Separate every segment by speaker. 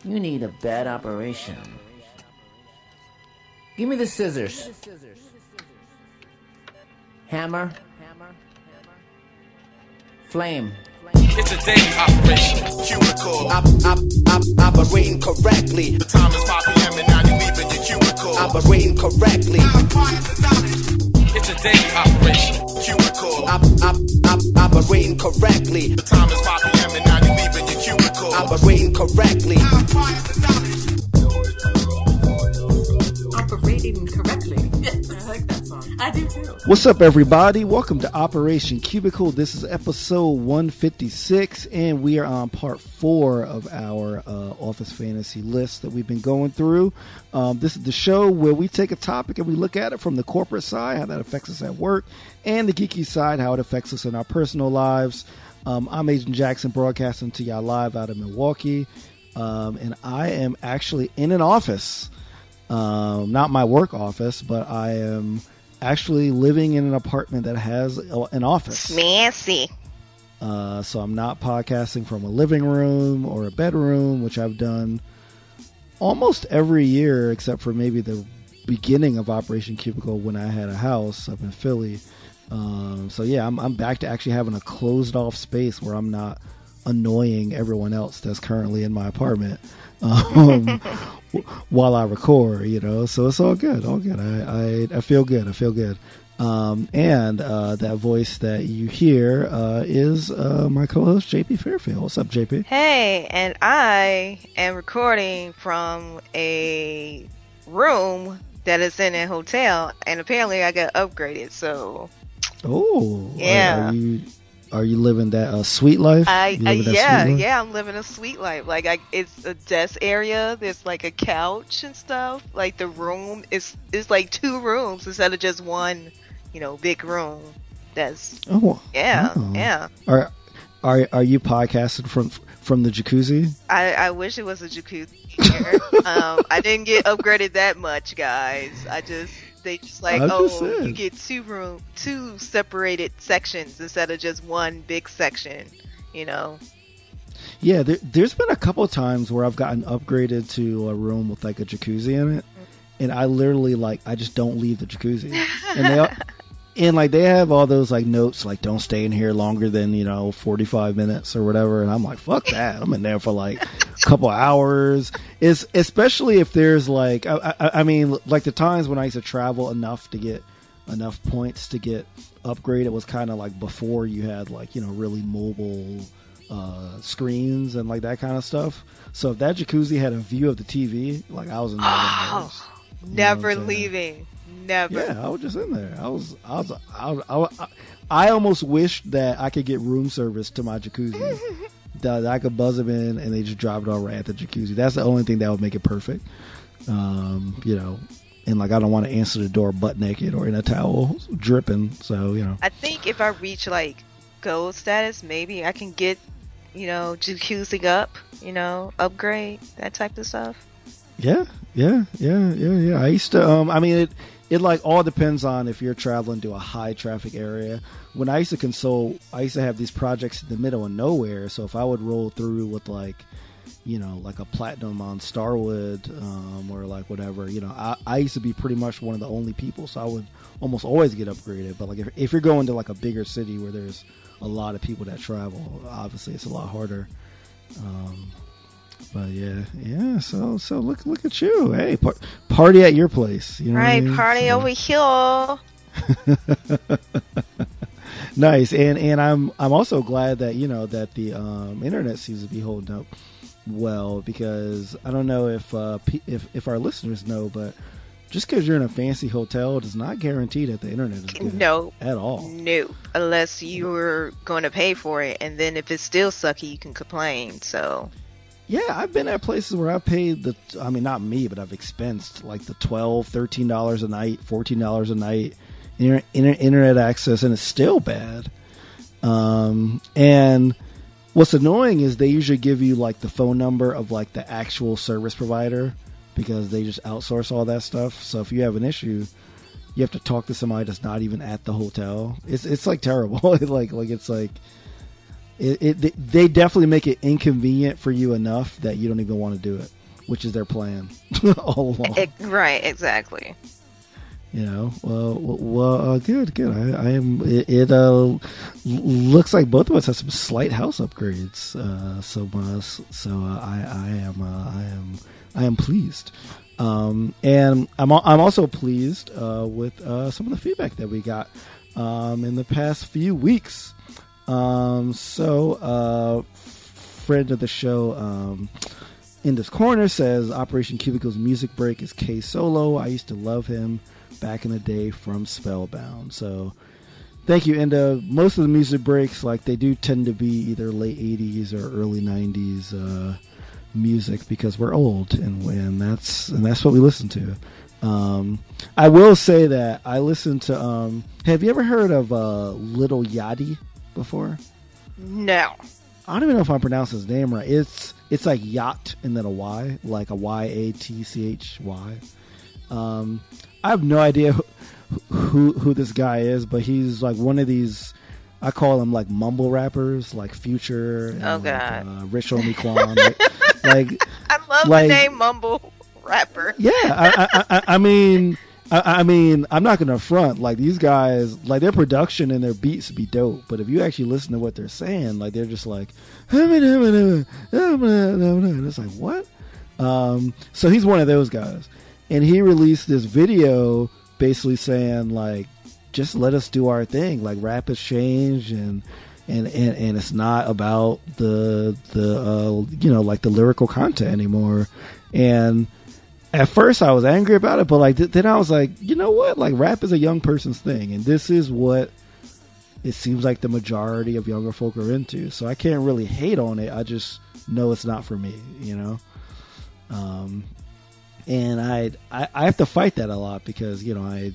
Speaker 1: You need a bad operation. Give me the scissors. Hammer. Flame.
Speaker 2: It's a daily operation. Cubicle.
Speaker 3: Operating correctly.
Speaker 2: The time is 5 p.m. and now you're leaving your cubicle.
Speaker 3: Operating correctly.
Speaker 2: It's a daily operation. Cubicle.
Speaker 3: Operating correctly.
Speaker 2: The time is 5 p.m. and now you're leaving your cubicle.
Speaker 3: Operating correctly.
Speaker 4: Operating correctly. I like that song. I do too.
Speaker 5: What's up, everybody? Welcome to Operation Cubicle. This is episode 156, and we are on part 4 of our Office Fantasy list that we've been going through. This is the show where we take a topic and we look at it from the corporate side, how that affects us at work, and the geeky side, how it affects us in our personal lives. I'm Agent Jackson, broadcasting to y'all live out of Milwaukee, and I am actually in an office. Not my work office, but I am actually living in an apartment that has an office.
Speaker 6: Fancy.
Speaker 5: So I'm not podcasting from a living room or a bedroom, which I've done almost every year, except for maybe the beginning of Operation Cubicle when I had a house up in Philly. So yeah, I'm back to actually having a closed off space where I'm not annoying everyone else that's currently in my apartment. While I record, so it's all good. I feel good. And that voice that you hear is my co-host JP Fairfield. What's up, JP?
Speaker 6: Hey, and I am recording from a room that is in a hotel, and apparently I got upgraded. So, yeah.
Speaker 5: Are you living that sweet life?
Speaker 6: I'm living a sweet life. Like, it's a desk area. There's like a couch and stuff. Like the room is like 2 rooms instead of just one, big room. That's yeah.
Speaker 5: Are you podcasting from the jacuzzi?
Speaker 6: I wish it was a jacuzzi here. I didn't get upgraded that much, guys. They just like, you get 2 separated sections instead of just one big section,
Speaker 5: Yeah, there's been a couple of times where I've gotten upgraded to a room with like a jacuzzi in it, and I literally I just don't leave the jacuzzi, and they have all those like notes like don't stay in here longer than 45 minutes or whatever, and I'm like, fuck that, I'm in there for like a couple hours. Is especially if there's like I mean like the times when I used to travel enough to get enough points to get upgraded was kind of like before you had like really mobile screens and like that kind of stuff. So if that jacuzzi had a view of the TV, like I was in there.
Speaker 6: Never leaving. Never.
Speaker 5: Yeah, I was just in there. I almost wished that I could get room service to my jacuzzi. That I could buzz them in and they just drop it all right at the jacuzzi. That's the only thing that would make it perfect. And like I don't want to answer the door butt naked or in a towel dripping. So
Speaker 6: I think if I reach like gold status, maybe I can get jacuzzi up, upgrade, that type of stuff.
Speaker 5: Yeah. I used to. It like all depends on if you're traveling to a high traffic area. When I used to consult, I used to have these projects in the middle of nowhere. So if I would roll through with like a platinum on Starwood, or like whatever, I used to be pretty much one of the only people. So I would almost always get upgraded. But like if you're going to like a bigger city where there's a lot of people that travel, obviously it's a lot harder. But yeah. So look at you. Hey, party at your place.
Speaker 6: Right, party over here.
Speaker 5: Nice, and I'm also glad that that the internet seems to be holding up well, because I don't know if our listeners know, but just because you're in a fancy hotel does not guarantee that the internet is good. At all.
Speaker 6: Nope. Unless you're going to pay for it, and then if it's still sucky, you can complain. So.
Speaker 5: Yeah, I've been at places where I've paid not me, but I've expensed like the $12, $13 a night, $14 a night internet access, and it's still bad. And what's annoying is they usually give you like the phone number of like the actual service provider, because they just outsource all that stuff. So if you have an issue, you have to talk to somebody that's not even at the hotel. It's like terrible. like it's like They definitely make it inconvenient for you enough that you don't even want to do it, which is their plan all along.
Speaker 6: Right, exactly.
Speaker 5: You know, good. I am. It looks like both of us have some slight house upgrades. I am pleased. And I'm also pleased with some of the feedback that we got in the past few weeks. Friend of the show, in this corner, says Operation Cubicle's music break is K Solo. I used to love him back in the day from Spellbound. So thank you, Inda. Most of the music breaks, like, they do tend to be either late 80s or early 90s music, because we're old, and that's what we listen to. I will say that I listen to have you ever heard of Little Yachty before?
Speaker 6: No.
Speaker 5: I don't even know if I'm pronouncing his name right. It's like yacht and then a Y, like a YATCHY. I have no idea who this guy is, but he's like one of these, I call them like mumble rappers, like Future and
Speaker 6: God.
Speaker 5: Rich Homie Quan. like
Speaker 6: I love the name mumble rapper.
Speaker 5: Yeah, I mean, I'm not gonna front. Like, these guys, like, their production and their beats be dope, but if you actually listen to what they're saying, like, they're just like, and it's like, what? So he's one of those guys, and he released this video basically saying, like, just let us do our thing. Like, rap has changed, and it's not about the like the lyrical content anymore. And at first I was angry about it, but like then I was like, you know what? Like, rap is a young person's thing, and this is what it seems like the majority of younger folk are into. So I can't really hate on it. I just know it's not for me, you know. And I have to fight that a lot, because, you know,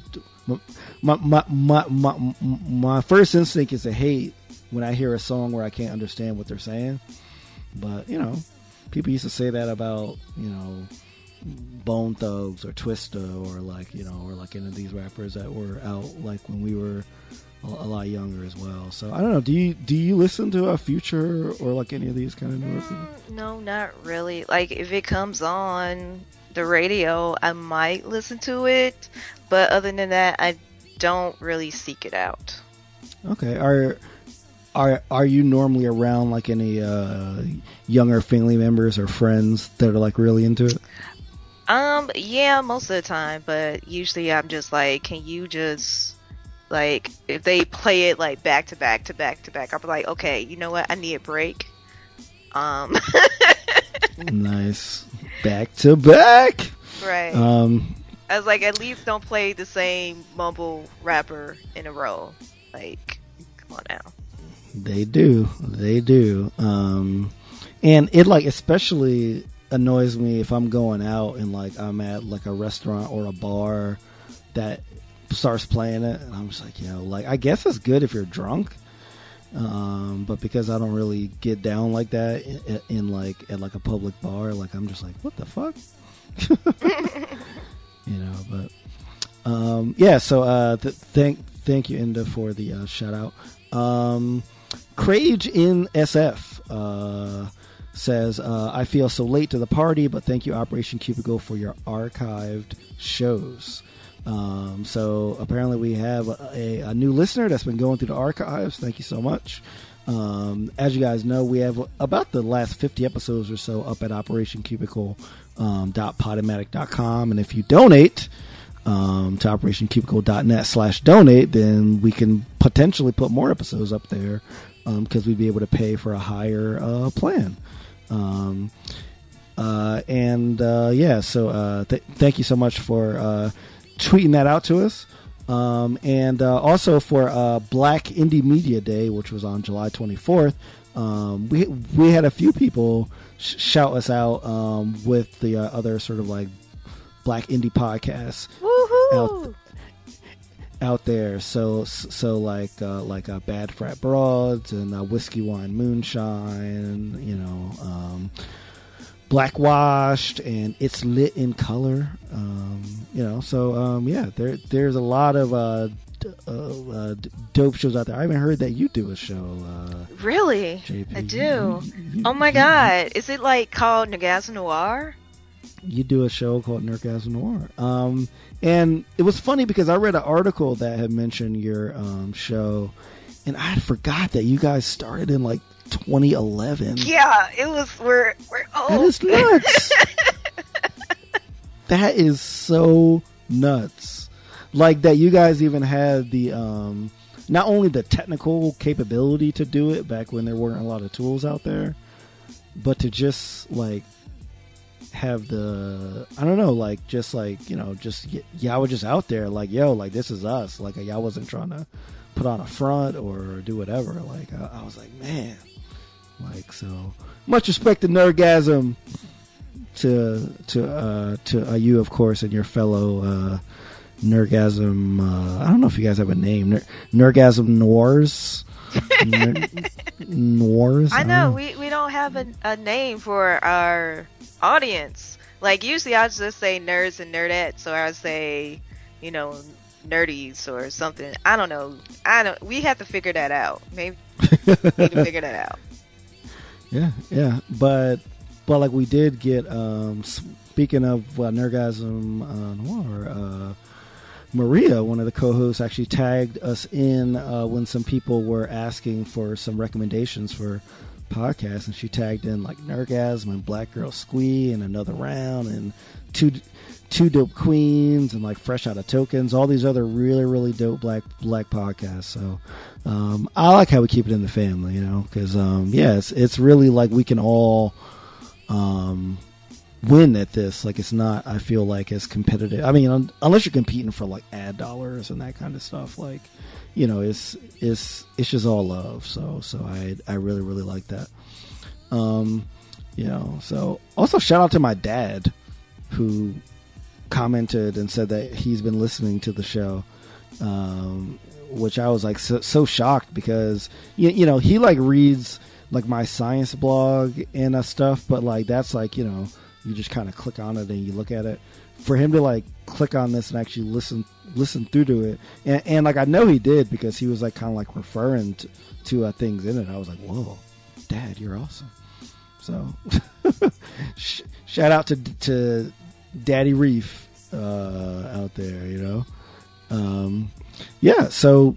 Speaker 5: my first instinct is to hate when I hear a song where I can't understand what they're saying. But, you know, people used to say that about, you know, Bone Thugs or Twista, or like, you know, or like any of these rappers that were out like when we were a lot younger as well. So I don't know. Do you listen to a Future or like any of these kind of newer people?
Speaker 6: No, not really. Like, if it comes on the radio, I might listen to it, but other than that, I don't really seek it out. Okay.
Speaker 5: Are you normally around like any younger family members or friends that are like really into it?
Speaker 6: Yeah, most of the time, but usually I'm just like, can you just, like, if they play it like back to back to back to back, I'll be like, okay, you know what, I need a break.
Speaker 5: Nice. Back to back.
Speaker 6: Right. I was like, at least don't play the same mumble rapper in a row. Like, come on now.
Speaker 5: They do. And it, like, especially annoys me if I'm going out and like I'm at like a restaurant or a bar that starts playing it, and I'm just like, yo, like, I guess it's good if you're drunk, but because I don't really get down like that in like at like a public bar, like, I'm just like, what the fuck? You know. But yeah, so thank you, Inda, for the shout out. Crage in SF says, I feel so late to the party, but thank you, Operation Cubicle, for your archived shows. So apparently we have a new listener that's been going through the archives. Thank you so much. As you guys know, we have about the last 50 episodes or so up at operationcubicle.podomatic.com, and if you donate to operationcubicle.net/donate, then we can potentially put more episodes up there, because we'd be able to pay for a higher plan. Yeah, so thank you so much for tweeting that out to us. And also for Black Indie Media Day, which was on July 24th, we had a few people shout us out with the other sort of like Black indie podcasts out there. So like Bad Frat Broads and Whiskey Wine Moonshine, you know, Blackwashed and It's Lit in Color, you know. So yeah, there's a lot of dope shows out there. I haven't heard that you do a show.
Speaker 6: Really?
Speaker 5: JP.
Speaker 6: I do. Oh my god. Is it like called Nerdgasm Noir?
Speaker 5: You do a show called Nerdgasm Noir. And it was funny because I read an article that had mentioned your show, and I had forgot that you guys started in like 2011.
Speaker 6: Yeah, it was. We're old.
Speaker 5: That is nuts. That is so nuts. Like that you guys even had the not only the technical capability to do it back when there weren't a lot of tools out there, but to just like have the, I don't know, like just like, you know, just y'all were just out there like, yo, like this is us. Like y'all wasn't trying to put on a front or do whatever. Like I was like, man, like, so much respect to Nerdgasm, to you, of course, and your fellow Nerdgasm. I don't know if you guys have a name. Nerdgasm Noirs. Noirs.
Speaker 6: I know we don't have a name for our audience. Like usually I just say nerds and nerdettes, or I say, you know, nerdies or something. I don't know. We have to figure that out. Maybe we need to figure that out.
Speaker 5: Yeah. But like we did get. Speaking of Nerdgasm Noir, Maria, one of the co-hosts, actually tagged us in when some people were asking for some recommendations for podcasts, and she tagged in like Nerdgasm and Black Girl Squee and Another Round and Two Dope Queens and like Fresh Out of Tokens, all these other really, really dope black podcasts. So I like how we keep it in the family, you know, because it's really like we can all win at this. Like it's not, I feel like, as competitive. I mean, unless you're competing for like ad dollars and that kind of stuff, like, you know, it's just all love. So I really, really like that. You know, so also shout out to my dad who commented and said that he's been listening to the show, which I was like so shocked because you know, he like reads like my science blog and stuff, but like that's like, you know, you just kind of click on it and you look at it. For him to like click on this and actually listen through to it, and like I know he did because he was like kind of like referring to things in it. I was like, whoa, Dad, you're awesome. So shout out to Daddy Reef out there, you know. Yeah, so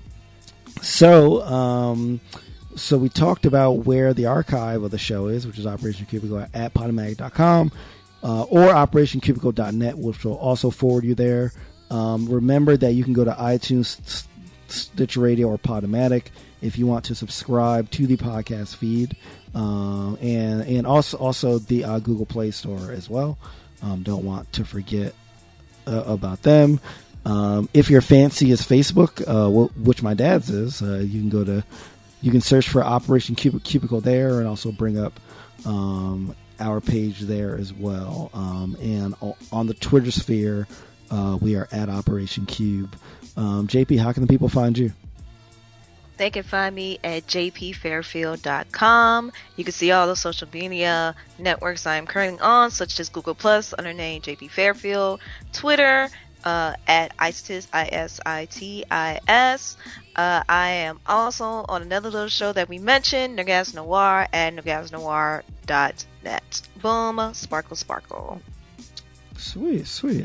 Speaker 5: we talked about where the archive of the show is, which is Operation Cubicle at Podomatic.com or OperationCubicle.net, which will also forward you there. Remember that you can go to iTunes, Stitcher Radio, or Podomatic if you want to subscribe to the podcast feed, and also the Google Play Store as well. Don't want to forget about them. If your fancy is Facebook, which my dad's is, you can search for Operation Cubicle there, and also bring up our page there as well. And on the Twitter sphere, we are at Operation Cube. JP, how can the people find you?
Speaker 6: They can find me at jpfairfield.com. You can see all the social media networks I am currently on, such as Google Plus under name JP Fairfield, Twitter at ISITIS, ISITIS. I am also on another little show that we mentioned, Nerdgasm Noir, at nerdgasmnoir.net. Boom, sparkle, sparkle.
Speaker 5: Sweet. Speaking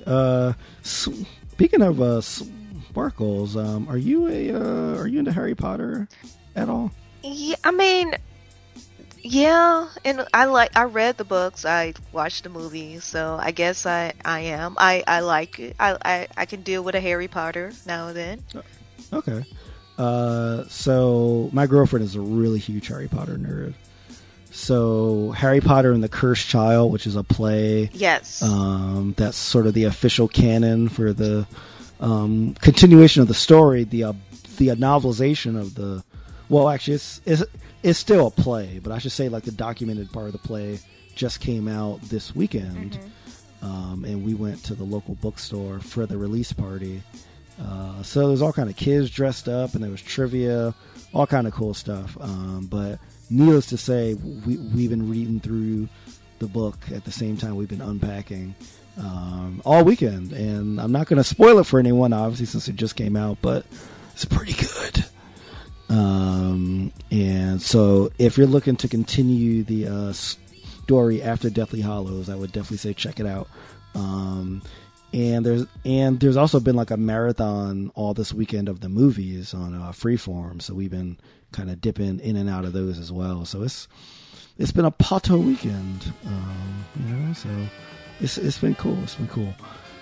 Speaker 5: of sparkles, are you into Harry Potter at all?
Speaker 6: Yeah, I mean, yeah, and I read the books, I watched the movies, so I guess I am. I like it. I can deal with a Harry Potter now and then.
Speaker 5: Okay. So my girlfriend is a really huge Harry Potter nerd. So Harry Potter and the Cursed Child, which is a play.
Speaker 6: Yes.
Speaker 5: That's sort of the official canon for the continuation of the story, the novelization of the. Well, actually, it's still a play, but I should say like the documented part of the play just came out this weekend, and we went to the local bookstore for the release party. So there's all kind of kids dressed up, and there was trivia, all kind of cool stuff. But needless to say, we've been reading through the book at the same time we've been unpacking all weekend. And I'm not going to spoil it for anyone, obviously, since it just came out. But It's pretty good. And so if you're looking to continue the story after Deathly Hallows, I would definitely say check it out. And there's also been like a marathon all this weekend of the movies on Freeform, so we've been kind of dipping in and out of those as well. So it's been a Pato weekend, so it's been cool. It's been cool.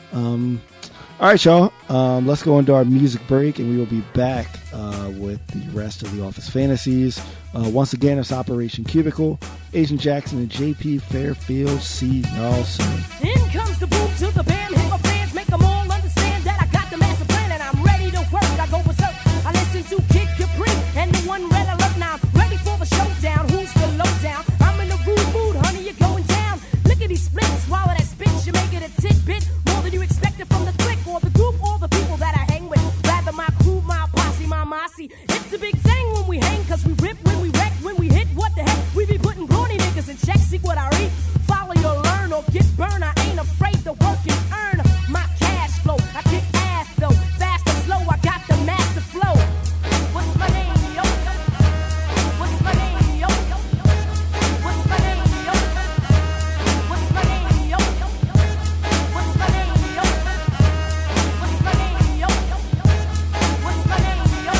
Speaker 5: All right, y'all. Let's go into our music break, and we will be back with the rest of the Office Fantasies. Once again, it's Operation Cubicle. Agent Jackson and JP Fairfield. See y'all soon.
Speaker 7: In comes the boom to the band. Hit my fans, make them all understand that I got the master plan and I'm ready to work. I go berserk. I listen to Kid Capri and the One Red Alert. Now I'm ready for the showdown. Who's the lowdown? I'm in a rude mood, honey. You're going down. Lickety split, swallow that spit. You make it a tidbit more than you expected from the clique or the group or the people that I hang with. Rather my crew, my posse, my mossy. It's a big thing when we hang, cause we rip when we wreck, when we hit. What the heck? We be putting brawny niggas in check. See what I read. Follow your learn or get burned. I ain't afraid to work and earn my cash flow. I kick ass though, fast and slow. I got the master flow. What's my name, yo? What's my name, yo? What's my name, yo? What's my name, yo? What's my name, yo? What's my name, yo? What's my name, yo?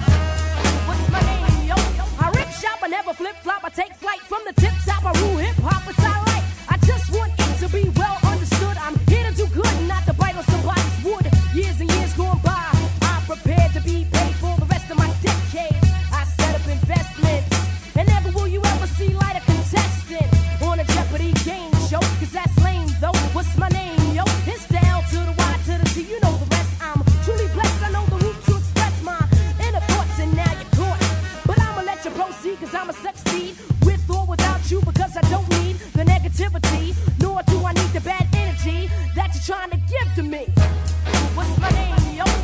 Speaker 7: What's my name, yo? I rip shop, I never flip flop. I take flight from the tip top. I rule hip hop, it's I like. I just want it to be well understood. I'm here to do good, not to bite on somebody's wood. Years and years going by, I'm prepared to be paid for the rest of my decade. I set up investments, and never will you ever see light a contestant on a Jeopardy game show. Cause that's lame though. What's my name, yo? It's the L to the Y to the T. You know the rest. I'm truly blessed. I know the route to express my inner thoughts, and now you're caught. But I'ma let you proceed, cause I'ma succeed with or without you, because I don't need the negativity, nor do I need the bad energy that you're trying to give to me. What's my name, yo?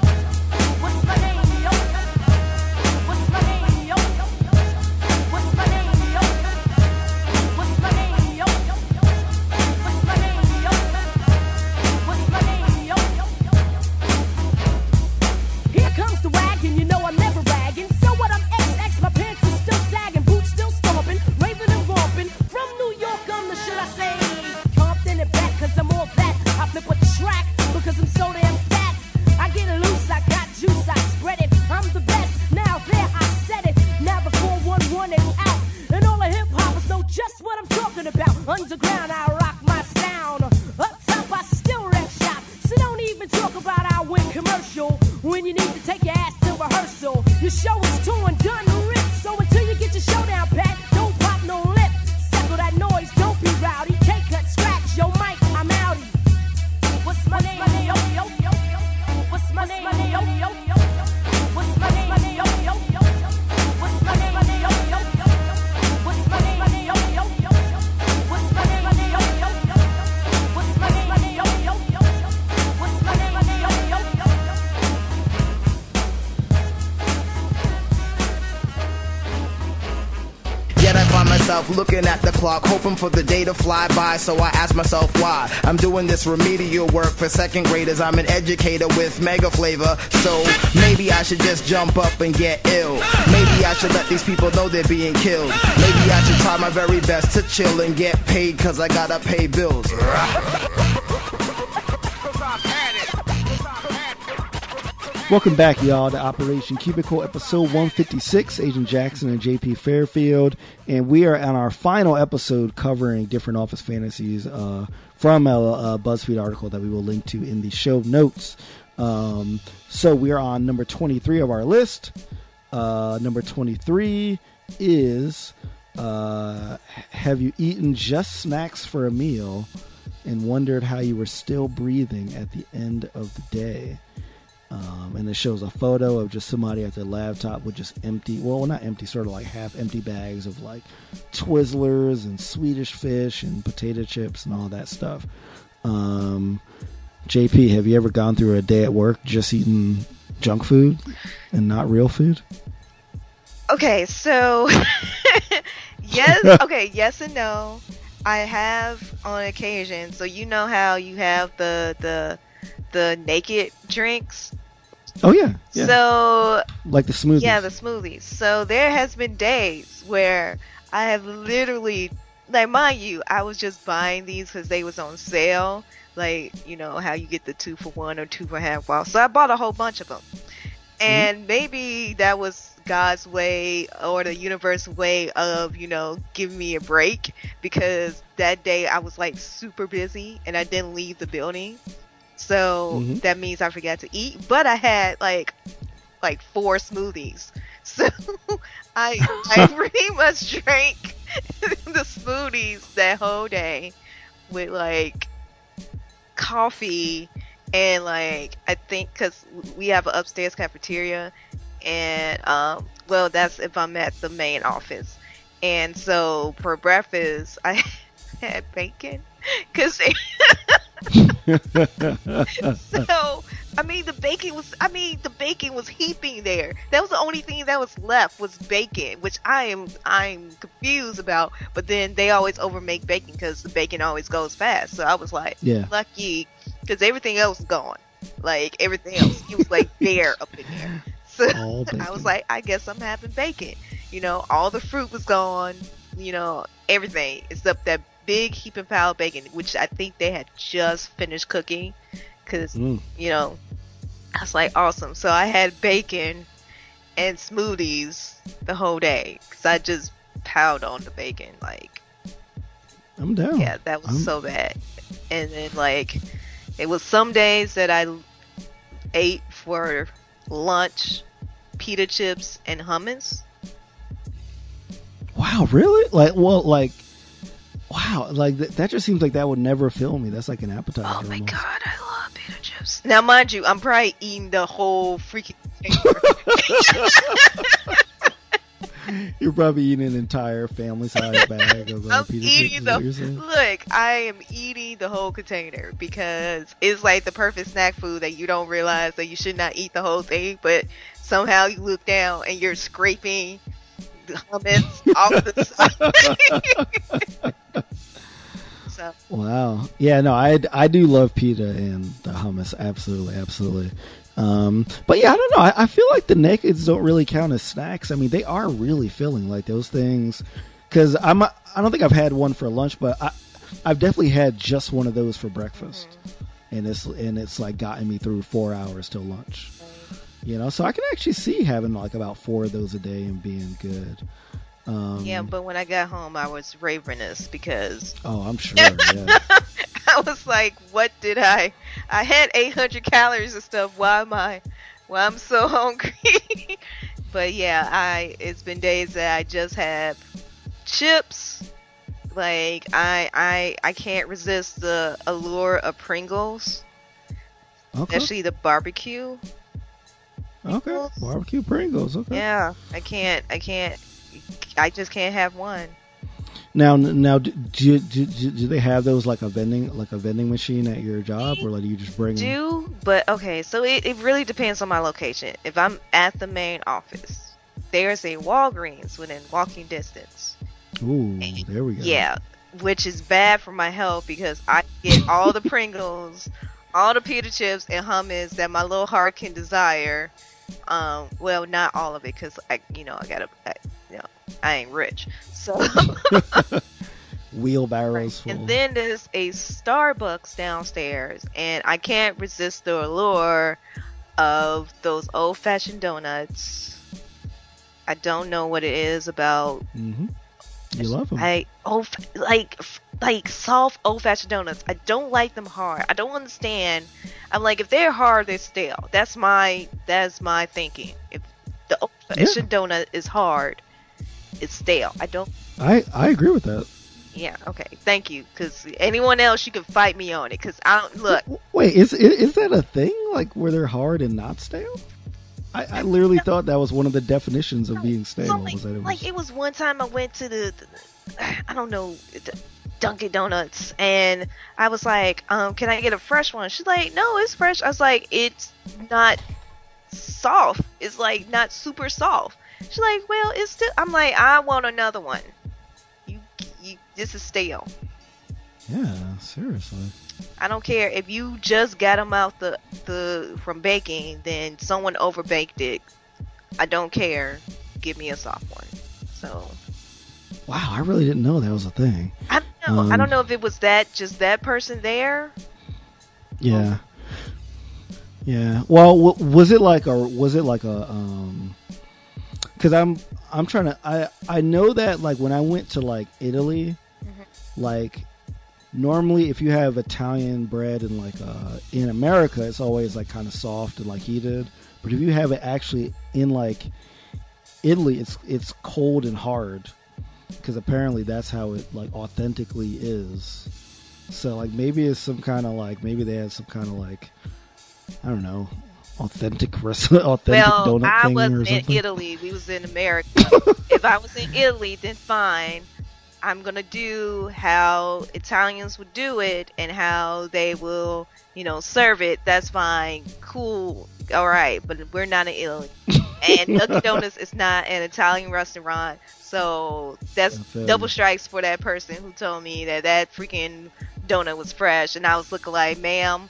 Speaker 7: What's my name, yo? What's my name, yo? What's my name, yo? What's my name, yo? What's my name, yo? What's my name, yo? Here comes the wagon, you know I'm never ragging. So what, I'm XX, my pants are still sagging, boots still stomping, raving and romping. From New York, I'm the should I say Compton and back, cause I'm all that. I flip a track because I'm so damn fat. I get it loose, I got juice, I spread it. I'm the best, now there I said it. Now the 411 is out, and all the hip hoppers know just what I'm talking about. Underground, I rock my sound. Up top, I still wreck shop. So don't even talk about our win commercial when you need to take your ass to rehearsal. Your show is torn, done, ripped. So until you get your showdown, Pat, don't pop no lip. Settle that noise, don't be rowdy. K-cut, scratch your mic, I'm outie. What's my name, yo, yo, yo? What's my name, yo, yo, yo? What's my name, yo, yo, yo? What's my name, yo, yo, yo? What's my name, yo, yo, yo? What's my name, yo, yo, yo? What's my name, yo, yo, yo? What's my name, yo, yo, yo?
Speaker 8: Yet I find myself looking at the clock, hoping for the day to fly by, so I ask myself why. I'm doing this remedial work for second graders. I'm an educator with mega flavor, so maybe I should just jump up and get ill. Maybe I should let these people know they're being killed. Maybe I should try my very best to chill and get paid, cause I gotta pay bills.
Speaker 5: Welcome back, y'all, to Operation Cubicle, episode 156. Agent Jackson and JP Fairfield, and we are on our final episode covering different Office Fantasies from a BuzzFeed article that we will link to in the show notes. So we are on number 23 of our list. Number 23 is have you eaten just snacks for a meal and wondered how you were still breathing at the end of the day? And it shows a photo of just somebody at their laptop with just empty, well, not empty, sort of like half empty bags of like Twizzlers and Swedish fish and potato chips and all that stuff. JP, have you ever gone through a day at work just eating junk food and not real food?
Speaker 6: Okay, so yes and no. I have on occasion. So you know how you have the naked drinks
Speaker 5: Oh yeah, yeah.
Speaker 6: So
Speaker 5: Like the smoothies.
Speaker 6: yeah, the smoothies. So there has been days where I have literally, like, mind you, I was just buying these because they was on sale. Like, you know how you get the 2 for 1 or 2 for half off. So I bought a whole bunch of them. And maybe that was God's way or the universe way of, you know, giving me a break, because that day I was like super busy and I didn't leave the building. So that means I forgot to eat, but I had like 4 smoothies. So I pretty much drank the smoothies that whole day with like coffee. And like, I think because we have an upstairs cafeteria, and well, that's if I'm at the main office. And so for breakfast, I had bacon, cause so I mean the bacon was heaping there. That was the only thing that was left was bacon, which I'm confused about. But then they always overmake bacon because the bacon always goes fast. So I was like, lucky. Because everything else was gone. Like, everything else. He was, like, there up in there. So, I was like, I guess I'm having bacon. You know, all the fruit was gone. You know, everything. Except that big heaping pile of bacon, which I think they had just finished cooking. Because, you know, I was like, awesome. So, I had bacon and smoothies the whole day. Because I just piled on the bacon. Like,
Speaker 5: I'm down.
Speaker 6: Yeah, that was so bad. And then, like... It was some days that I ate for lunch pita chips and hummus.
Speaker 5: Wow, really? Like, well, like, wow, like that just seems like that would never fill me. That's like an appetizer.
Speaker 6: Oh my
Speaker 5: almost.
Speaker 6: god, I love pita chips. Now, mind you, I'm probably eating the whole freaking container.
Speaker 5: You're probably eating an entire family size bag of pita chips.
Speaker 6: Look, I am eating the whole container because it's like the perfect snack food that you don't realize that you should not eat the whole thing, but somehow you look down and you're scraping the hummus off the side. So.
Speaker 5: Wow. Yeah, no, I do love pita and the hummus. Absolutely. But yeah, I don't know. I feel like the nakeds don't really count as snacks. I mean, they are really filling, like those things. Because I don't think I've had one for lunch, but I've definitely had just one of those for breakfast, and it's like gotten me through 4 hours till lunch. You know, so I can actually see having like about 4 of those a day and being good.
Speaker 6: Yeah, but when I got home, I was ravenous because.
Speaker 5: Oh, I'm sure. Yeah.
Speaker 6: I was like, what did I had 800 calories and stuff. Why I'm so hungry? But yeah, it's been days that I just have chips. Like I can't resist the allure of Pringles.
Speaker 5: Okay.
Speaker 6: Especially the barbecue.
Speaker 5: Okay. Barbecue Pringles. Okay.
Speaker 6: Yeah, I just can't have one.
Speaker 5: Now, do they have those like a vending machine at your job, or like do you just bring them?
Speaker 6: But okay, so it really depends on my location. If I'm at the main office, there's a Walgreens within walking distance.
Speaker 5: Ooh, there we go.
Speaker 6: Yeah, which is bad for my health because I get all the Pringles, all the pita chips and hummus that my little heart can desire. Well, not all of it because I ain't rich. So
Speaker 5: wheelbarrows full.
Speaker 6: And then there's a Starbucks downstairs, and I can't resist the allure of those old-fashioned donuts. I don't know what it is about.
Speaker 5: Mm-hmm. You love them.
Speaker 6: Like soft old-fashioned donuts. I don't like them hard. I don't understand. I'm like, if they're hard, they're stale. That's my thinking. If the old-fashioned donut is hard, it's stale.
Speaker 5: I agree with that.
Speaker 6: Yeah, okay. Thank you. Because anyone else, you can fight me on it. Because I don't look.
Speaker 5: Wait, is that a thing? Like where they're hard and not stale? I literally thought that was one of the definitions of being stale.
Speaker 6: It was one time I went to the Dunkin' Donuts, and I was like, can I get a fresh one? She's like, no, it's fresh. I was like, it's not soft. It's like not super soft. She's like, well, it's still. I'm like, I want another one. You this is stale.
Speaker 5: Yeah, seriously.
Speaker 6: I don't care if you just got them out the from baking, then someone overbaked it. I don't care. Give me a soft one. So.
Speaker 5: Wow, I really didn't know that was a thing.
Speaker 6: I don't know. I don't know if it was just that person there.
Speaker 5: Yeah. Yeah. Well, was it like a? Because I'm trying to. I know that like when I went to like Italy, like normally if you have Italian bread and like in America, it's always like kind of soft and like heated. But if you have it actually in like Italy, it's cold and hard. Because apparently that's how it like authentically is. So like maybe it's some kind of like maybe they had some kind of like I don't know authentic donut thing or something. Well, I wasn't in
Speaker 6: Italy. We was in America. If I was in Italy, then fine. I'm gonna do how Italians would do it and how they will, serve it. That's fine, cool, all right. But we're not in Italy, and Dunkin' Donuts is not an Italian restaurant. So that's double strikes for that person who told me that freaking donut was fresh, and I was looking like, ma'am.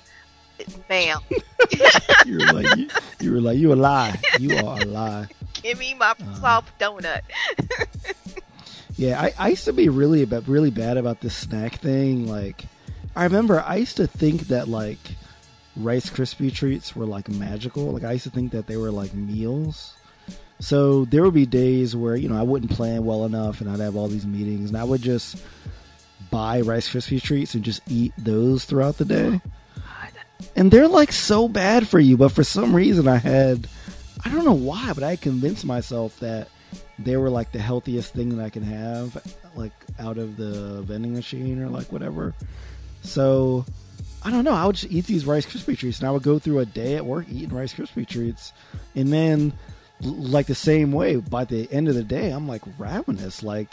Speaker 5: you were like, you a lie. You are a lie.
Speaker 6: Give me my soft donut.
Speaker 5: Yeah, I used to be really bad about this snack thing. Like, I remember I used to think that like Rice Krispie treats were like magical. Like I used to think that they were like meals. So there would be days where, I wouldn't plan well enough and I'd have all these meetings and I would just buy Rice Krispie treats and just eat those throughout the day. And they're like so bad for you, but for some reason I don't know why, but I convinced myself that they were like the healthiest thing that I can have, like out of the vending machine or like whatever. So I don't know. I would just eat these Rice Krispie treats and I would go through a day at work eating Rice Krispie treats. And then like the same way, by the end of the day, I'm like ravenous. Like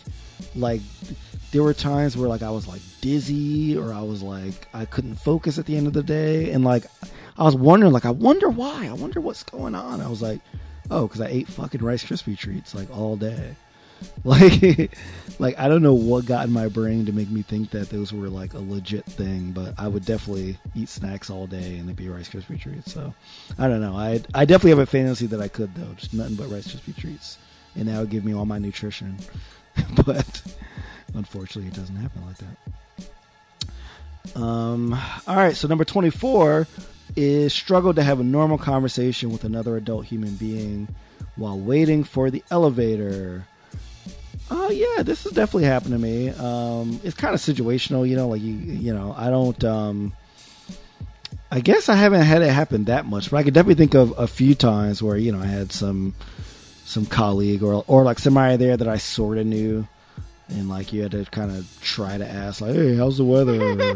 Speaker 5: there were times where like I was like dizzy or I was like, I couldn't focus at the end of the day. And like, I was wondering, like, I wonder why, I wonder what's going on. I was like, oh, cause I ate fucking Rice Krispie treats like all day. Like I don't know what got in my brain to make me think that those were like a legit thing, but I would definitely eat snacks all day and it'd be Rice Krispie treats. So I don't know. I definitely have a fantasy that I could though, just nothing but Rice Krispie treats, and that would give me all my nutrition. But unfortunately, it doesn't happen like that. All right. So number 24 is struggle to have a normal conversation with another adult human being while waiting for the elevator. Oh yeah, this has definitely happened to me. It's kind of situational, like I don't, I guess I haven't had it happen that much, but I could definitely think of a few times where, I had some colleague or like somebody there that I sort of knew. And like you had to kind of try to ask like, hey, how's the weather?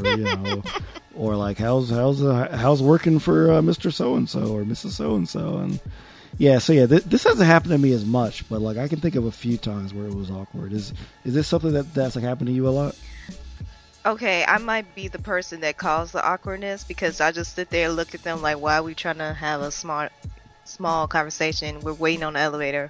Speaker 5: Or like how's working for Mr. So-and-so or Mrs. So-and-so. And yeah, so yeah, this hasn't happened to me as much, but like I can think of a few times where it was awkward. Is this something that's like happened to you a lot?
Speaker 6: Okay, I might be the person that caused the awkwardness because I just sit there and look at them like, why are we trying to have a small conversation? We're waiting on the elevator.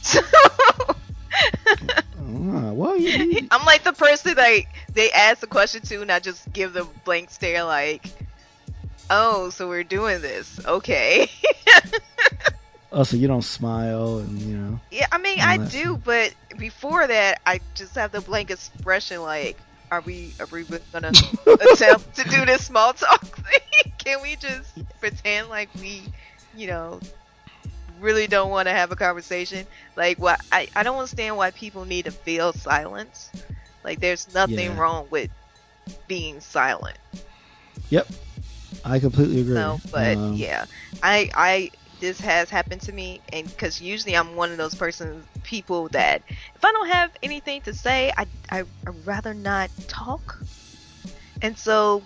Speaker 5: Well,
Speaker 6: I'm like the person like they ask a question to, and I just give them blank stare, like, "Oh, so we're doing this, okay?"
Speaker 5: Oh, so you don't smile, and
Speaker 6: Yeah, I mean, I do, but before that, I just have the blank expression, like, "Are we gonna attempt to do this small talk thing? Can we just pretend like we, really don't want to have a conversation?" Like, I don't understand why people need to feel silence. Like, there's nothing wrong with being silent.
Speaker 5: Yep, I completely agree.
Speaker 6: No, but yeah, I this has happened to me, and because usually I'm one of those people that if I don't have anything to say, I'd rather not talk, and so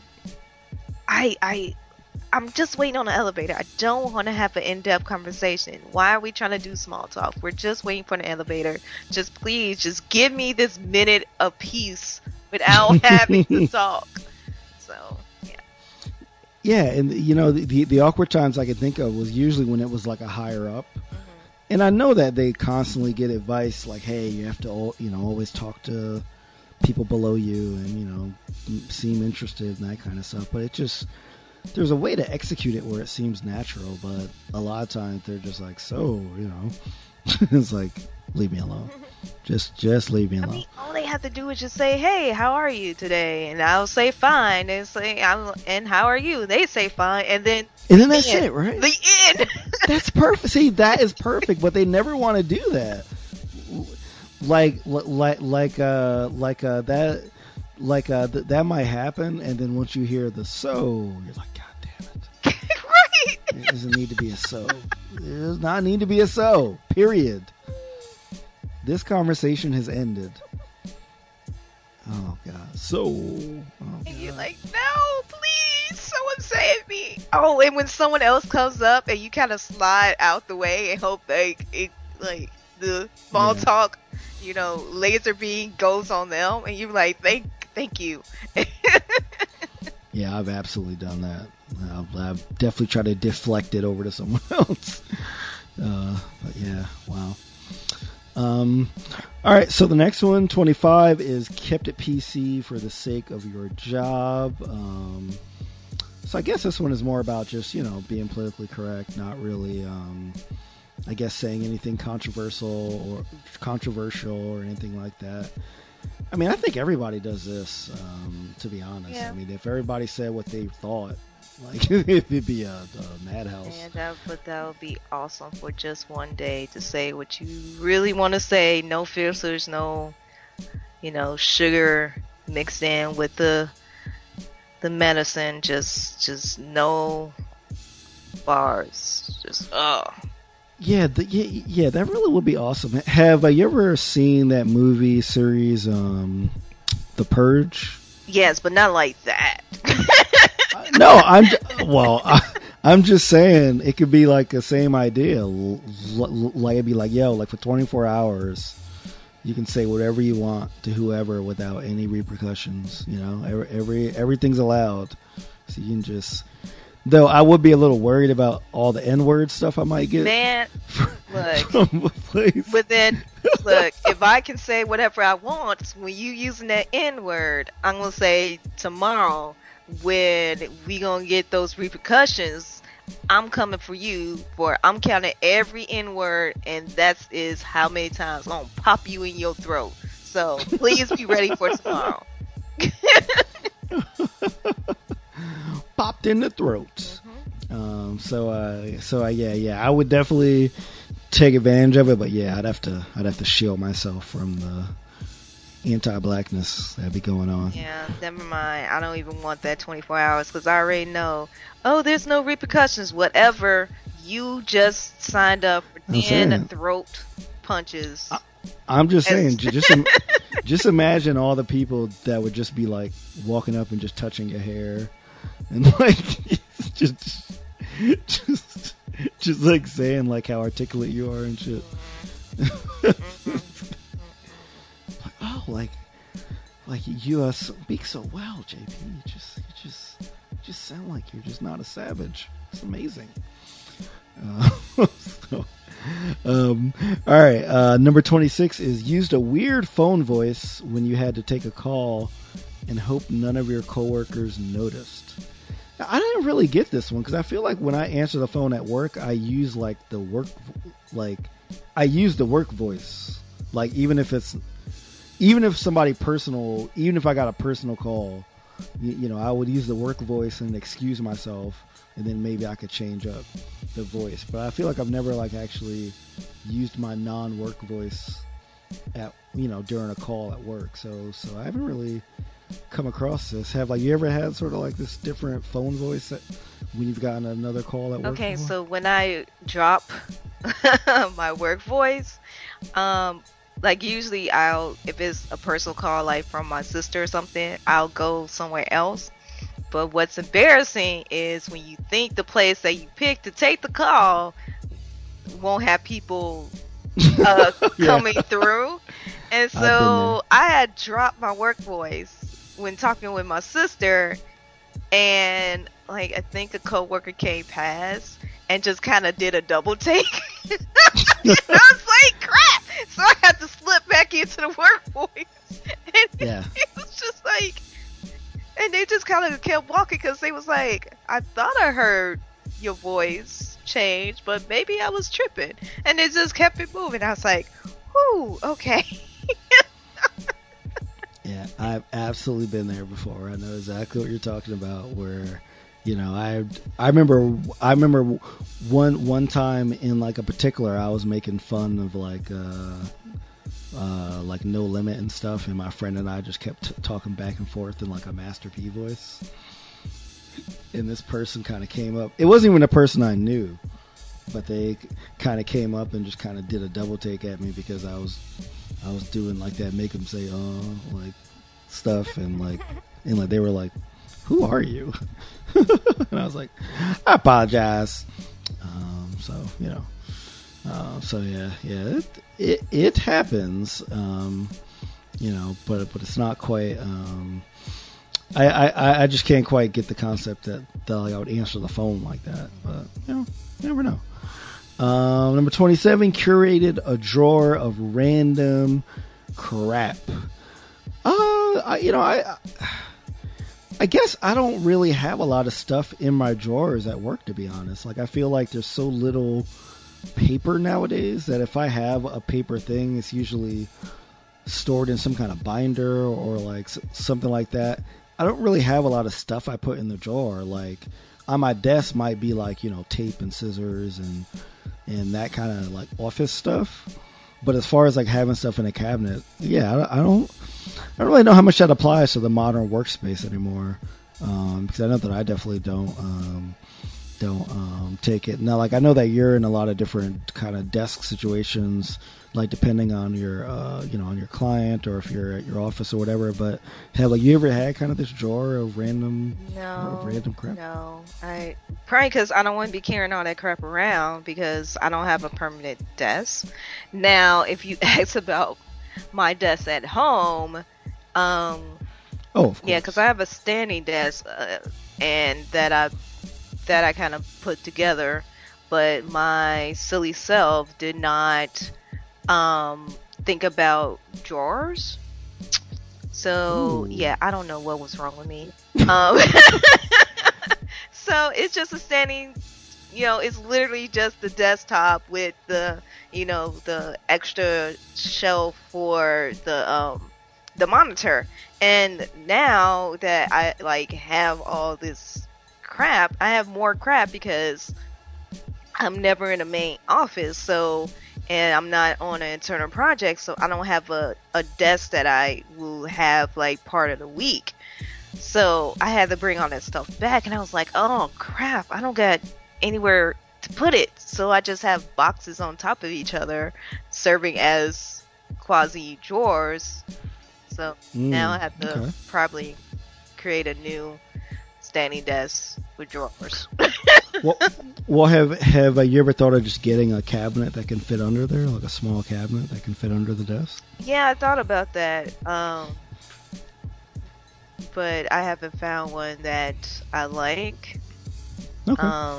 Speaker 6: I'm just waiting on the elevator. I don't want to have an in-depth conversation. Why are we trying to do small talk? We're just waiting for the elevator. Just please, just give me this minute of peace without having to talk. So, yeah.
Speaker 5: Yeah, and the awkward times I could think of was usually when it was like a higher up. Mm-hmm. And I know that they constantly get advice like, hey, you have to always talk to people below you and, you know, seem interested and that kind of stuff. But it just, there's a way to execute it where it seems natural, but a lot of times they're just like, so, you know, it's like, leave me alone. Just leave me alone.
Speaker 6: I mean, all they have to do is just say, "Hey, how are you today?" And I'll say, "Fine." And say, "And how are you?" They say, "Fine," and then
Speaker 5: that's it, right?
Speaker 6: The end.
Speaker 5: That's perfect. See, that is perfect, but they never want to do that. That might happen, and then once you hear the "so," you're like, God damn it.
Speaker 6: Right.
Speaker 5: It doesn't need to be a "so." It does not need to be a "so." Period. This conversation has ended. Oh God. So.
Speaker 6: And you're like, no, please, someone save me. Oh, and when someone else comes up and you kind of slide out the way and hope the small talk, you know, laser beam goes on them, and you're like, thank you.
Speaker 5: Yeah, I've absolutely done that. I've definitely tried to deflect it over to someone else. But yeah, wow. All right, so the next one, 25, is kept at PC for the sake of your job. So I guess this one is more about just, you know, being politically correct, not really, I guess, saying anything controversial or anything like that. I mean, I think everybody does this, to be honest. Yeah. I mean, if everybody said what they thought, like, it'd be a madhouse.
Speaker 6: Yeah, that would be awesome for just one day to say what you really want to say. No filters, no, you know, sugar mixed in with the medicine. Just no bars. Just
Speaker 5: Yeah, yeah, that really would be awesome. Have you ever seen that movie series, The Purge?
Speaker 6: Yes, but not like that.
Speaker 5: No, I'm just saying it could be like the same idea. Like it'd be like, yo, like for 24 hours, you can say whatever you want to whoever without any repercussions. You know, everything's allowed. So you can just. Though I would be a little worried about all the N-word stuff I might get.
Speaker 6: Man, look. But then, look, if I can say whatever I want, when you using that N-word, I'm going to say tomorrow when we going to get those repercussions, I'm coming for you I'm counting every N-word, and that is how many times I'm going to pop you in your throat. So please be ready for tomorrow.
Speaker 5: Popped in the throats. Mm-hmm. Yeah, I would definitely take advantage of it, but yeah, I'd have to shield myself from the anti-blackness that'd be going on.
Speaker 6: Yeah, never mind. I don't even want that 24 hours because I already know. Oh, there's no repercussions. Whatever you just signed up for 10 throat punches.
Speaker 5: I'm just saying, just imagine all the people that would just be like walking up and just touching your hair. And like just like saying like how articulate you are and shit. like you speak so well, JP. You just sound like you're just not a savage. It's amazing. All right. Number 26 is used a weird phone voice when you had to take a call and hope none of your coworkers noticed. I didn't really get this one because I feel like when I answer the phone at work, I use the work voice. Like even if somebody personal, even if I got a personal call, you know, I would use the work voice and excuse myself, and then maybe I could change up the voice. But I feel like I've never actually used my non-work voice during a call at work. So I haven't really come across this. Have you ever had sort of this different phone voice when you've gotten another call at work?
Speaker 6: Okay, so when I drop my work voice, usually if it's a personal call from my sister or something, I'll go somewhere else. But what's embarrassing is when you think the place that you picked to take the call won't have people coming through. And so I had dropped my work voice when talking with my sister, and I think a coworker came past and just kind of did a double take. I was like, crap! So I had to slip back into the work voice
Speaker 5: Yeah.
Speaker 6: It was just like, and they just kind of kept walking because they was like, I thought I heard your voice change, but maybe I was tripping. And they just kept it moving. I was like, whoo, okay.
Speaker 5: Yeah, I've absolutely been there before. I know exactly what you're talking about. Where, you know, I remember one time in like a particular, I was making fun of like No Limit and stuff, and my friend and I just kept talking back and forth in like a Master P voice. And this person kind of came up. It wasn't even a person I knew, but they kind of came up and just kind of did a double take at me because I was doing like that, make them say like stuff, and they were like, "Who are you?" And I was like, "I apologize." So you know, so yeah, it happens. You know, but it's not quite. I just can't quite get the concept that like, I would answer the phone like that. But you know, you never know. Number 27, curated a drawer of random crap. You know, I guess I don't really have a lot of stuff in my drawers at work, to be honest. Like, I feel like there's so little paper nowadays that if I have a paper thing, it's usually stored in some kind of binder or like something like that. I don't really have a lot of stuff I put in the drawer. Like, on my desk might be like, you know, tape and scissors and that kind of like office stuff. But as far as like having stuff in a cabinet, yeah, I don't really know how much that applies to the modern workspace anymore. Because I know that I definitely don't take it. Now, like, I know that you're in a lot of different kind of desk situations, like depending on your, you know, on your client or if you're at your office or whatever. But have like you ever had kind of this drawer of random crap?
Speaker 6: No, I probably because I don't want to be carrying all that crap around because I don't have a permanent desk. Now, if you ask about my desk at home,
Speaker 5: of course.
Speaker 6: Yeah, because I have a standing desk, and that I kind of put together, but my silly self did not think about drawers. So yeah, I don't know what was wrong with me. So it's just a standing, you know, it's literally just the desktop with the, you know, the extra shelf for the monitor. And now that I like have all this crap, I have more crap because I'm never in a main office, so, and I'm not on an internal project, so I don't have a desk that I will have like part of the week. So I had to bring all that stuff back, and I was like, oh crap, I don't got anywhere to put it. So I just have boxes on top of each other serving as quasi drawers. So now I have to probably create a new standing desk with drawers.
Speaker 5: Well, have you ever thought of just getting a cabinet that can fit under there, like a small cabinet that can fit under the desk?
Speaker 6: Yeah, I thought about that, but I haven't found one that I like.
Speaker 5: Okay.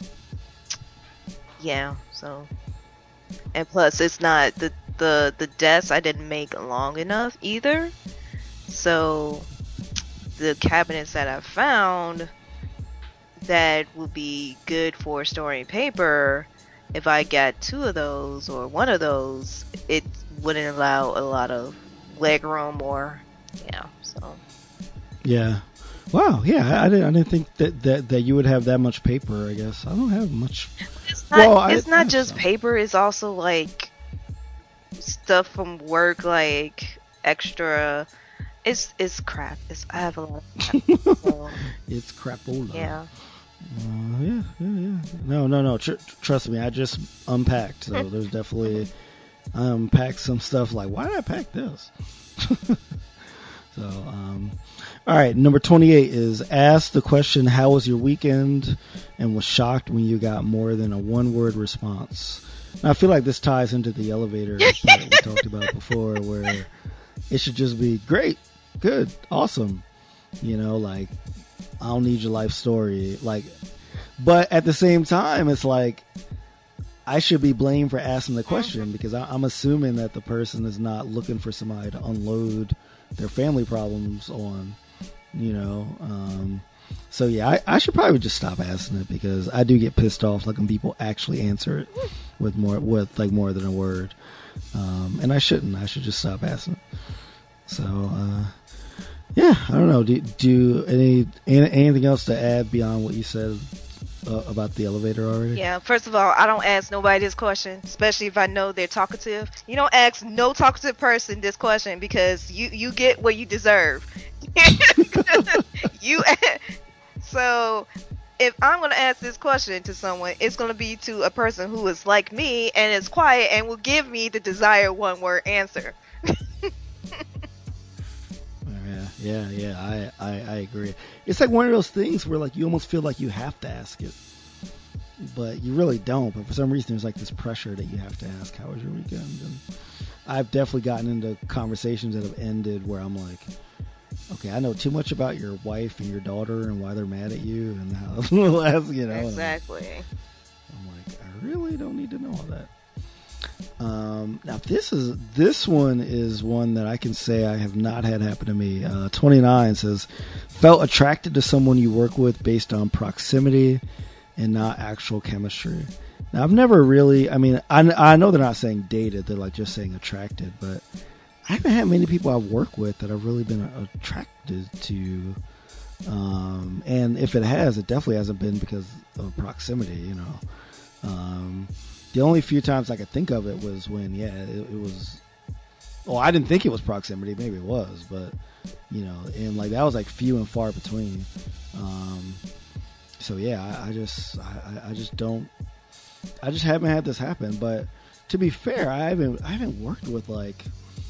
Speaker 6: Yeah. So, and plus, it's not the desk I didn't make long enough either. So the cabinets that I found that would be good for storing paper, if I got two of those or one of those, it wouldn't allow a lot of leg room or, yeah, so.
Speaker 5: Yeah. Wow. Yeah. I didn't think that you would have that much paper, I guess. I don't have much.
Speaker 6: It's not just paper. It's also like stuff from work, like extra. It's crap. I have a lot of crap. So.
Speaker 5: It's crapola.
Speaker 6: Yeah.
Speaker 5: Yeah. No. Trust me, I just unpacked. So there's definitely I unpacked some stuff. Like, why did I pack this? So, all right. Number 28 is ask the question, "How was your weekend?" and was shocked when you got more than a one-word response. Now, I feel like this ties into the elevator that we talked about before, where it should just be great, good, awesome. You know, like, I don't need your life story. Like, but at the same time, it's like I should be blamed for asking the question because I'm assuming that the person is not looking for somebody to unload their family problems on, so yeah, I should probably just stop asking it, because I do get pissed off like when people actually answer it with more than a word, and I shouldn't. I should just stop asking it. So yeah, I don't know. Do anything else to add beyond what you said about the elevator already?
Speaker 6: Yeah, first of all, I don't ask nobody this question, especially if I know they're talkative. You don't ask no talkative person this question, because you get what you deserve. So if I'm going to ask this question to someone, it's going to be to a person who is like me and is quiet and will give me the desired one-word answer.
Speaker 5: Yeah, I agree. It's like one of those things where like you almost feel like you have to ask it, but you really don't. But for some reason, there's like this pressure that you have to ask, "How was your weekend?" And I've definitely gotten into conversations that have ended where I'm like, "Okay, I know too much about your wife and your daughter and why they're mad at you and how
Speaker 6: Exactly.
Speaker 5: I'm like, I really don't need to know all that. Now this one is one that I can say I have not had happen to me. 29 says, felt attracted to someone you work with based on proximity and not actual chemistry. Now I've never really, I know they're not saying dated, they're like just saying attracted, but I haven't had many people I've worked with that I've really been attracted to. And if it has, it definitely hasn't been because of proximity, the only few times I could think of it was when, it was, I didn't think it was proximity. Maybe it was, but, and like that was like few and far between. So yeah, I just haven't had this happen. But to be fair, I haven't worked with like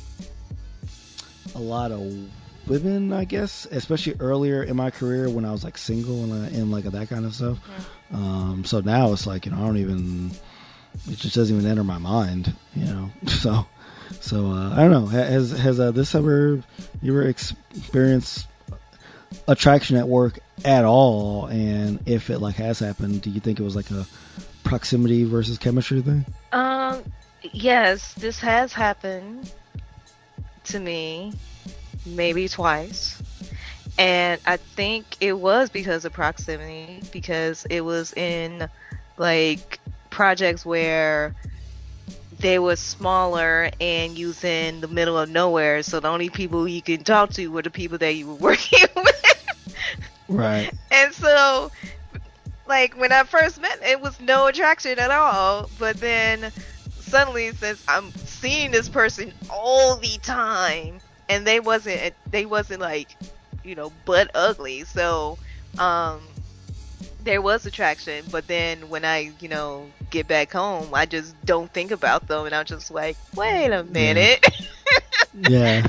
Speaker 5: a lot of women, I guess, especially earlier in my career when I was like single and like that kind of stuff. Yeah. So now it's like, I don't even, it just doesn't even enter my mind, so I don't know. Has this ever, you ever experienced attraction at work at all? And if it like has happened, do you think it was like a proximity versus chemistry thing?
Speaker 6: Yes, this has happened to me maybe twice, and I think it was because of proximity, because it was in like projects where they were smaller and you was in the middle of nowhere, so the only people you can talk to were the people that you were working with.
Speaker 5: Right.
Speaker 6: And so like when I first met, it was no attraction at all, but then suddenly, since I'm seeing this person all the time and they wasn't like, butt ugly, so there was attraction. But then when I, get back home, I just don't think about them, and I'm just like, wait a minute.
Speaker 5: Yeah.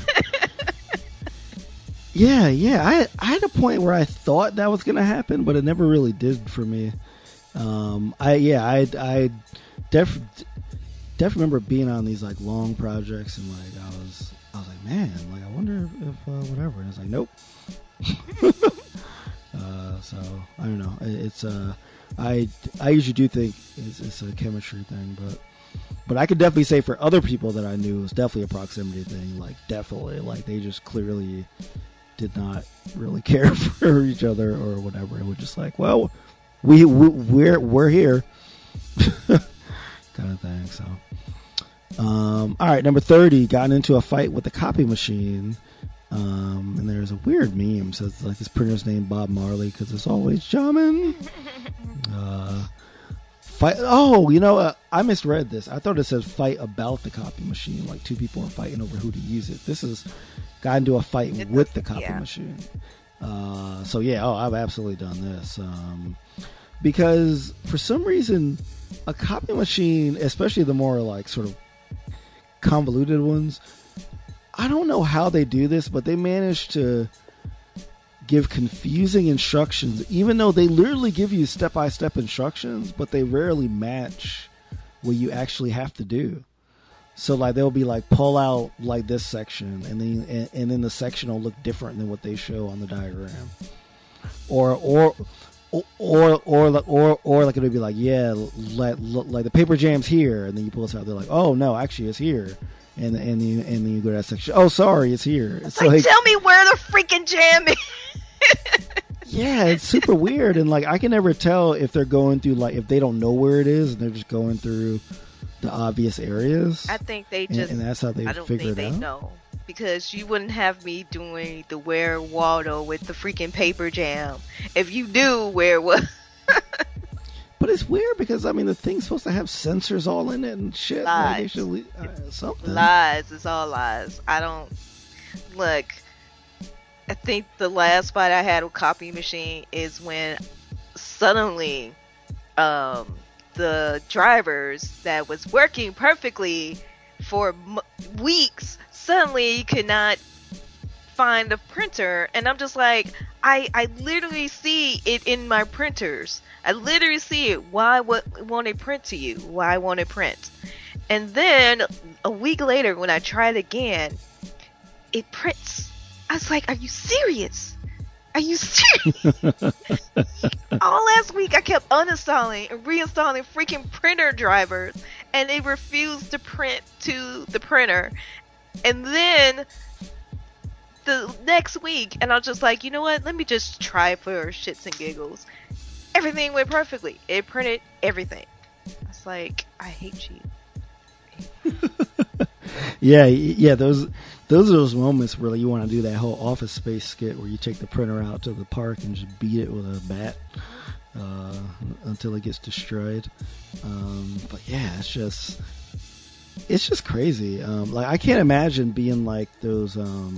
Speaker 5: Yeah. I had a point where I thought that was gonna happen, but it never really did for me. I definitely remember being on these like long projects, and like I was like, man, like I wonder if whatever. And it's like, nope. So I don't know. It's I usually do think it's a chemistry thing, but I could definitely say for other people that I knew, it was definitely a proximity thing. Like definitely, like they just clearly did not really care for each other or whatever. It was just like, well, we're here, kind of thing. So, all right, number 30, gotten into a fight with the copy machine. And there's a weird meme says like his printer's name Bob Marley because it's always jamming. Fight. Oh, I misread this. I thought it said fight about the copy machine. Like two people are fighting over who to use it. This is got into a fight with the copy machine. So yeah, I've absolutely done this. Because for some reason, a copy machine, especially the more like sort of convoluted ones, I don't know how they do this, but they manage to give confusing instructions, even though they literally give you step-by-step instructions, but they rarely match what you actually have to do. So like they'll be like pull out like this section, and then the section will look different than what they show on the diagram, or like it'll be like, yeah, like the paper jam's here, and then you pull this out, they're like, oh no, actually it's here. then you go to that section. Oh, sorry, it's here. It's
Speaker 6: like, tell me where the freaking jam is.
Speaker 5: Yeah, it's super weird, and like I can never tell if they're going through like if they don't know where it is and they're just going through the obvious areas.
Speaker 6: I think they just
Speaker 5: and that's how they figure it out. I don't think they
Speaker 6: know, because you wouldn't have me doing the Where Waldo with the freaking paper jam if you knew where it was.
Speaker 5: But it's weird because I mean the thing's supposed to have sensors all in it and shit.
Speaker 6: Lies.
Speaker 5: Like they should something.
Speaker 6: Lies. It's all lies. I don't look. I think the last fight I had with Copy Machine is when suddenly the drivers that was working perfectly for weeks suddenly could not find a printer, and I'm just like, I literally see it in my printers. I literally see it. Why won't it print to you? Why won't it print? And then a week later when I tried again, it prints. I was like, are you serious? Are you serious? All last week I kept uninstalling and reinstalling freaking printer drivers, and they refused to print to the printer. And then the next week, and I was just like, you know what? Let me just try for shits and giggles. Everything went perfectly. It printed everything. I was like, I hate you.
Speaker 5: Yeah, those are those moments where you want to do that whole Office Space skit where you take the printer out to the park and just beat it with a bat until it gets destroyed. But yeah, it's just crazy. Like I can't imagine being like those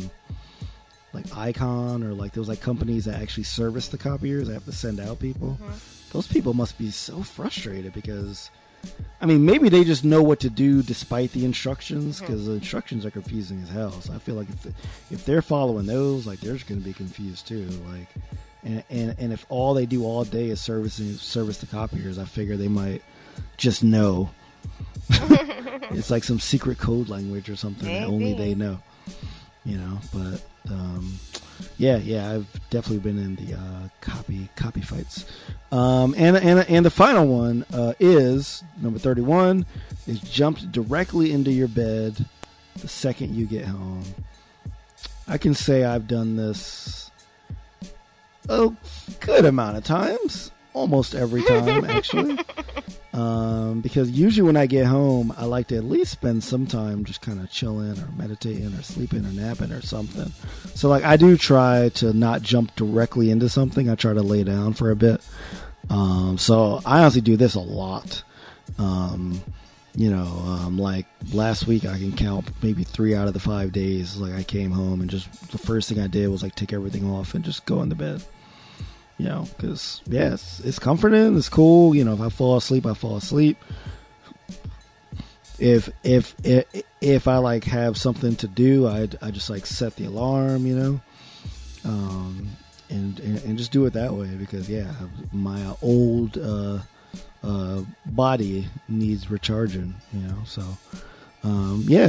Speaker 5: like Icon or like those like companies that actually service the copiers that have to send out people. Mm-hmm. Those people must be so frustrated because I mean, maybe they just know what to do despite the instructions, because the instructions are confusing as hell. So I feel like if they're following those, like they're just going to be confused too. Like, and if all they do all day is service the copiers, I figure they might just know. It's like some secret code language or something that only they know. You know, but yeah, I've definitely been in the copy fights. And the final one is number 31 is jumped directly into your bed the second you get home. I can say I've done this a good amount of times, almost every time actually. Because usually when I get home, I like to at least spend some time just kind of chilling or meditating or sleeping or napping or something. So like I do try to not jump directly into something. I try to lay down for a bit. So I honestly do this a lot. Like last week I can count maybe 3 out of the 5 days. Like I came home and just the first thing I did was like take everything off and just go into bed. You know, because yeah, it's comforting, it's cool. You know, if I fall asleep, I fall asleep. If I like have something to do, I just like set the alarm, you know, and just do it that way because yeah, my old body needs recharging, you know. So yeah,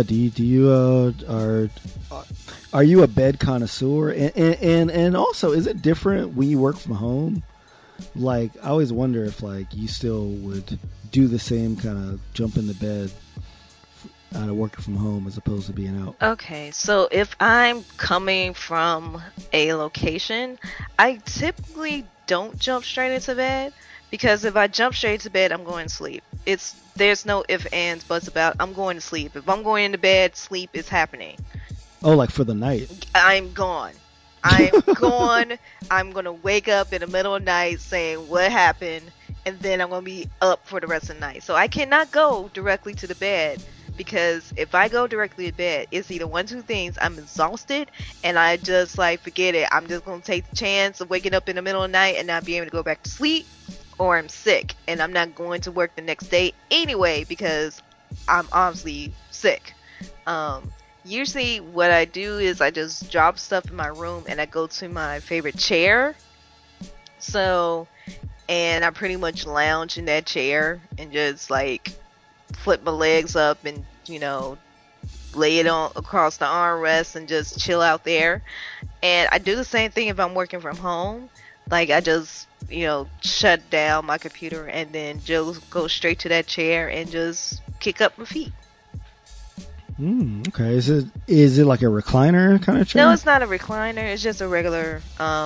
Speaker 5: are you a bed connoisseur? And also, is it different when you work from home? Like, I always wonder if like you still would do the same kind of jump in the bed out of working from home as opposed to being out.
Speaker 6: Okay, so if I'm coming from a location, I typically don't jump straight into bed because if I jump straight to bed, I'm going to sleep. There's no ifs, ands, buts about. I'm going to sleep. If I'm going into bed, sleep is happening.
Speaker 5: Oh, like for the night?
Speaker 6: I'm gone. I'm gone. I'm going to wake up in the middle of the night saying what happened, and then I'm going to be up for the rest of the night. So I cannot go directly to the bed because if I go directly to bed, it's either one, two things. I'm exhausted, and I just like, forget it. I'm just going to take the chance of waking up in the middle of the night and not being able to go back to sleep, or I'm sick, and I'm not going to work the next day anyway because I'm obviously sick. Usually what I do is I just drop stuff in my room and I go to my favorite chair. So, and I pretty much lounge in that chair and just like flip my legs up and, you know, lay it on across the armrest and just chill out there. And I do the same thing if I'm working from home. Like I just, you know, shut down my computer and then just go straight to that chair and just kick up my feet.
Speaker 5: Okay. Is it like a recliner kind of chair?
Speaker 6: No, it's not a recliner. It's just a regular,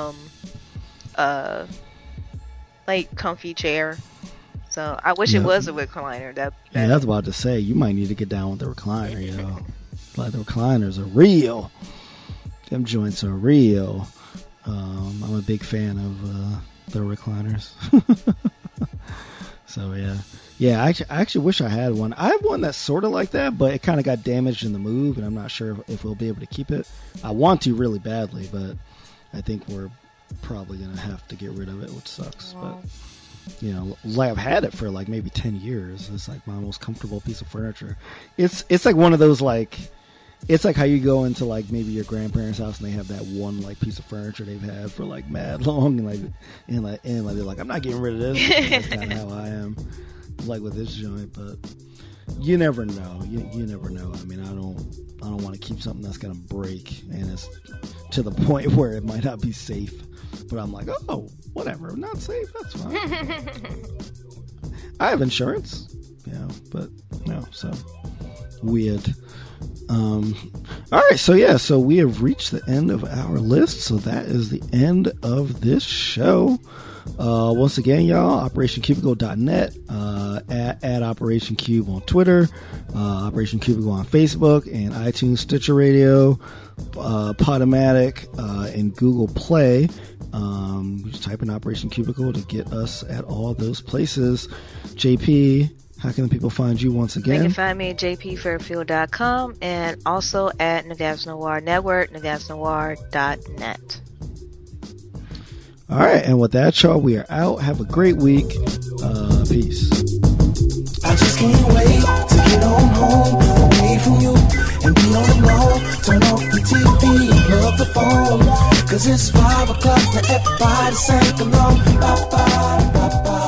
Speaker 6: like comfy chair. So I wish it was a recliner.
Speaker 5: Yeah, that's about to say. You might need to get down with the recliner, you know. Like the recliners are real. Them joints are real. I'm a big fan of the recliners. So yeah. I actually wish I had one. I have one that's sort of like that, but it kind of got damaged in the move, and I'm not sure if we'll be able to keep it. I want to really badly, but I think we're probably gonna have to get rid of it, which sucks.
Speaker 6: Wow.
Speaker 5: But you know, like I've had it for like maybe 10 years. It's like my most comfortable piece of furniture. It's like one of those like. It's like how you go into like maybe your grandparents' house and they have that one like piece of furniture they've had for like mad long, and they're like, I'm not getting rid of this. That's kind of how I am, like with this joint. But you never know. You never know. I mean, I don't want to keep something that's gonna break, and it's to the point where it might not be safe. But I'm like, oh, whatever, not safe. That's fine. I have insurance, but no, so weird. All right, so we have reached the end of our list, so that is the end of this show. Once again, y'all, OperationCubicle.net, at Operation Cube on Twitter, Operation Cubicle on Facebook, and iTunes, Stitcher Radio, Podomatic, and Google Play. Just type in Operation Cubicle to get us at all those places. JP, how can the people find you once again?
Speaker 6: They can find me at jpfairfield.com and also at Nagaz Noir Network, nagaznoir.net.
Speaker 5: All right, and with that, y'all, we are out. Have a great week. Peace.
Speaker 9: I just can't wait to get on home, away from you, and be on the road. Turn off the TV and plug the phone, 'cause it's 5 o'clock, now everybody sing along. Bye, bye, bye, bye.